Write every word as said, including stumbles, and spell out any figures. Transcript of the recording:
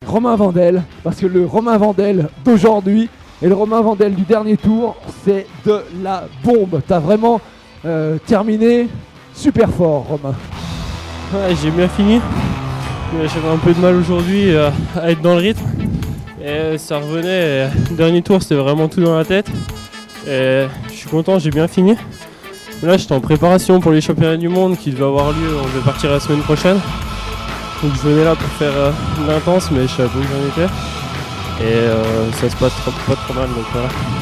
Romain Vandel, parce que le Romain Vandel d'aujourd'hui et le Romain Vandel du dernier tour, c'est de la bombe. T'as vraiment euh, terminé super fort, Romain. Ouais, j'ai bien fini. J'avais un peu de mal aujourd'hui euh, à être dans le rythme. Et ça revenait. Et le dernier tour, c'était vraiment tout dans la tête. Et je suis content, j'ai bien fini. Là, j'étais en préparation pour les championnats du monde qui devaient avoir lieu. On devait partir la semaine prochaine. Donc je venais là pour faire euh, l'intense, mais je savais pas où j'en étais. Et euh, ça se passe trop, pas trop mal, donc voilà.